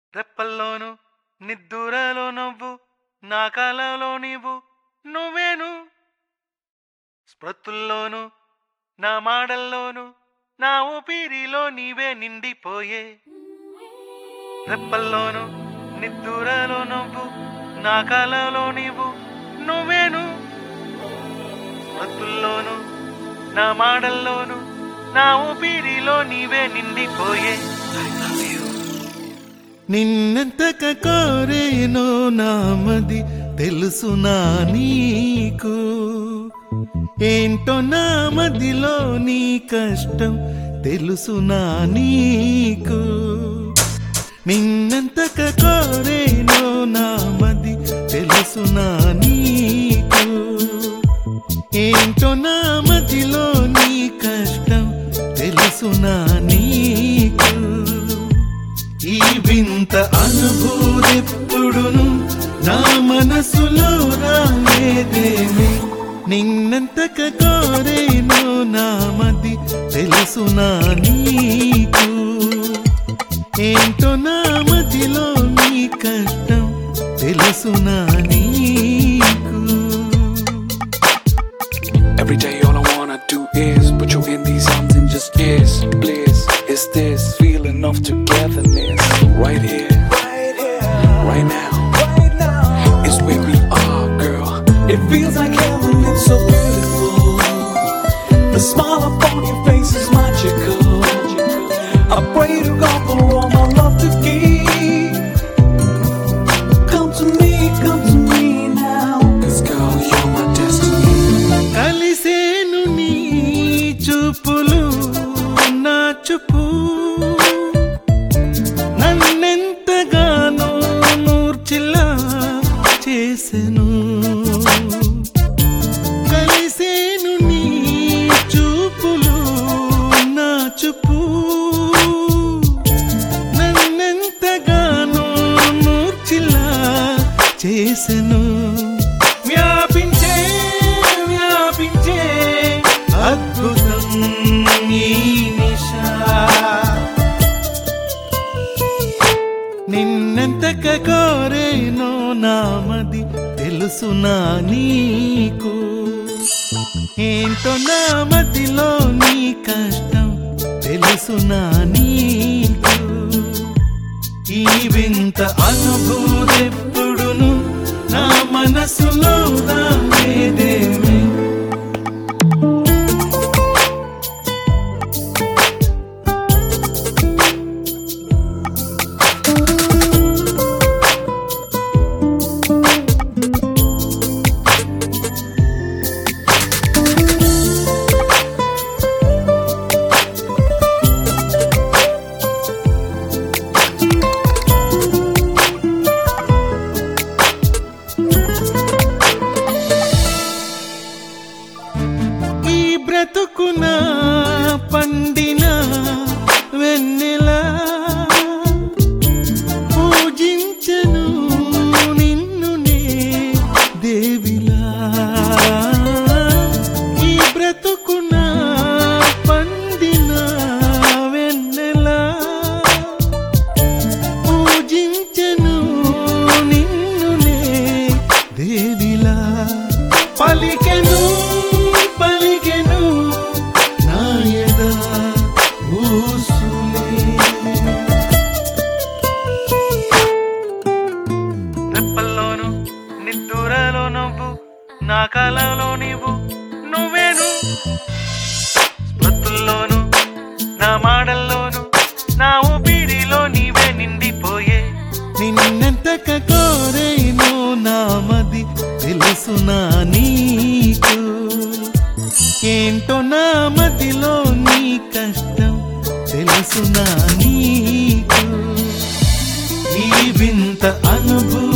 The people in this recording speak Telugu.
రెప్పల్లోను నిద్దురలో నువ్వు, నా కలలో నీవు, నువ్వేను స్మృతుల్లోను నా మాటల్లోను, నా ఊపిరిలో నీవే నిండిపోయే. రెప్పల్లోను నిద్దురలో నువ్వు, నా కలలో నీవు, నువ్వేను స్మృతుల్లోను నా మాటల్లోను, నా ఊపిరిలో నీవే నిండిపోయే. నిన్నెంతక కోరేనో నామది తెలుసునా నీకు, ఏంటో నామదిలో నీ కష్టం తెలుసునా నీకు. నిన్నెంతక కోరేనో నామది తెలుసునా నీకు, ఏంటో నామదిలో నీ కష్టం తెలుసునా నీకు. ఈ వింత అనుభూతెప్పుడును నా మనసులో రాలేదేమి, నిన్నంతక కోరేనో నామది తెలుసునా నీకు, ఏంటో నామదిలో నీ కష్టం తెలుసునా నీకు. Every day all I wanna do is put you in these arms and just kiss, bliss. Is this feeling of togetherness right here, right now? It's where we are, girl. It feels like heaven, it's so beautiful. The smile upon your face is magical. I pray to God for all my love to keep. Come to me now. 'Cause girl, you're my destiny. కలిసేను నీ చూపులు నా చూపు, నన్నెంతగానో మూర్ఛిలా చేసెను. కలిసేను నీ చూపులు నా చూపు, నన్నెంతగానో మూర్ఛిలా చేసెను. వ్యాపించే వ్యాపించే అద్భుతం ఈ నిశా, నిన్నెంతక కోరేనో నామది తెలుసునా నీకు, ఏంటో నామదిలో నీ కష్టం తెలుసునా నీకు. ఈ వింత అనుభూతెప్పుడును నా మనసులో రాలేదేమి. బ్రతుకున పండిన వెన్నెలా పూజించెను నిన్నునే దేవిలా. ఈ బ్రతుకున పండిన వెన్నెలా పూజించెను నిన్నునే దేవిలా. పలికెను పలికెను నాయద ఊసులే. రెప్పల్లోను నిద్దురలో నువ్వు, నా కలలో నీవు, నువ్వేను స్మృతుల్లోను నా మాటల్లోను, నా ఊపిరిలో నీవే నిండిపోయే. నిన్నెంతక కోరేనో నామది తెలుసునా నీకు, ఏంటో నామదిలో నీ కష్టం తెలుసునా నీకు. ఈ వింత అనుభూతి